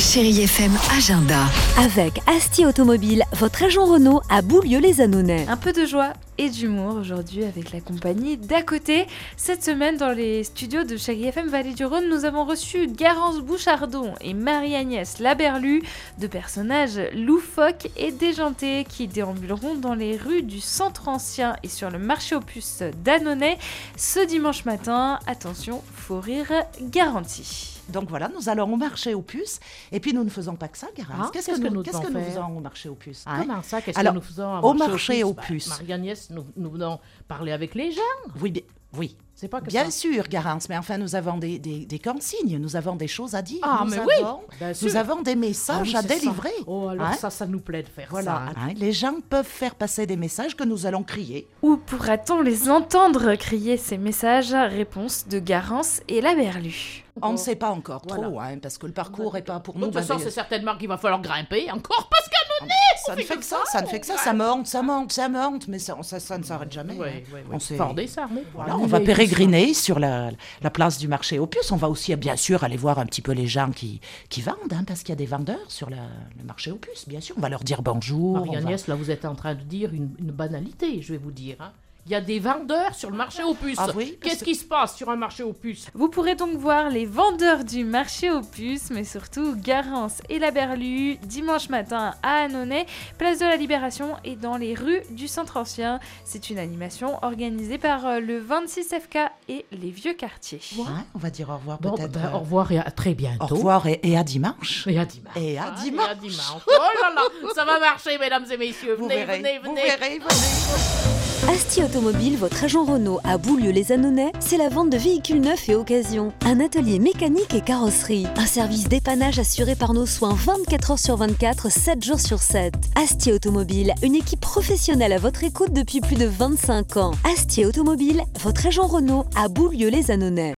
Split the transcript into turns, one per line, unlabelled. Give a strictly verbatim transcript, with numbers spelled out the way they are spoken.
Chérie F M Agenda.
Avec Asti Automobile, votre agent Renault à Boulieu-les-Annonay.
Un peu de joie et d'humour aujourd'hui avec la compagnie d'à côté. Cette semaine, dans les studios de Chérie F M Vallée du Rhône, nous avons reçu Garance Bouchardon et Marie-Agnès Laberlu, deux personnages loufoques et déjantés qui déambuleront dans les rues du centre ancien et sur le marché aux puces d'Annonay ce dimanche matin. Attention, faux rire garanti.
Donc voilà, nous allons au marché aux puces. Et puis nous ne faisons pas que ça, Garance.
Ah,
qu'est-ce,
qu'est-ce
que
que
nous,
nous
qu'est-ce
devons
que nous
faire
faisons au marché aux puces hein?
Comment ça? Qu'est-ce
Alors,
que nous faisons
au marché aux puces?
Bah, Marie-Agnès, nous, nous venons parler avec les gens.
Oui, bien, oui.
C'est pas que
Bien
ça.
sûr, Garance, mais enfin, nous avons des, des, des consignes, nous avons des choses à dire.
Ah,
nous
mais
avons,
oui, bien
nous
sûr.
avons des
Ah
messages
oui,
à
c'est
délivrer.
ça. Oh, alors
Hein?
ça, ça nous plaît de faire
Voilà,
ça. hein.
hein, les gens peuvent faire passer des messages que nous allons crier.
Où pourra-t-on les entendre crier ces messages? Réponse de Garance et Laberlu.
On ne sait pas encore
Voilà.
trop, hein, parce que le parcours n'est pas pour
De
nous.
toute façon,
ben,
c'est certainement qu'il va falloir grimper encore parce qu'à
ça ne fait que ça, ça ne fait que ça, ça monte, ça monte, ça monte, mais ça, ça, ça ne s'arrête jamais.
Oui,
hein.
oui,
On
oui.
s'est-
Fort désarmé.
Voilà, on va pérégriner sur la, la place du marché aux puces. On va aussi, bien sûr, aller voir un petit peu les gens qui, qui vendent, hein, parce qu'il y a des vendeurs sur la- le marché aux puces, bien sûr. On va leur dire bonjour. on va-
Marie-Agnès, là, vous êtes en train de dire une, une banalité, je vais vous dire. hein. Il y a des vendeurs sur le marché aux puces.
Ah oui, parce
Qu'est-ce
que-
qui se passe sur un marché aux puces?
Vous pourrez donc voir les vendeurs du marché aux puces, mais surtout Garance et Laberlu, dimanche matin à Annonay, place de la Libération et dans les rues du centre ancien. C'est une animation organisée par euh, le vingt-six F K et les vieux quartiers.
Hein, on va dire au revoir
Bon,
peut-être.
ben,
euh,
au revoir et à très bientôt.
au revoir et, et à dimanche.
Et à dimanche.
Et à
Hein,
dimanche.
et à dimanche. Oh là là, ça va marcher, mesdames et messieurs.
Vous
Venez,
verrez,
venez,
vous
venez.
verrez, venez.
Asti Automobile, votre agent Renault à Boulieu-les-Annonay, c'est la vente de véhicules neufs et occasions. Un atelier mécanique et carrosserie. Un service dépannage assuré par nos soins vingt-quatre heures sur vingt-quatre, sept jours sur sept. Asti Automobile, une équipe professionnelle à votre écoute depuis plus de vingt-cinq ans. Asti Automobile, votre agent Renault à Boulieu-les-Annonay.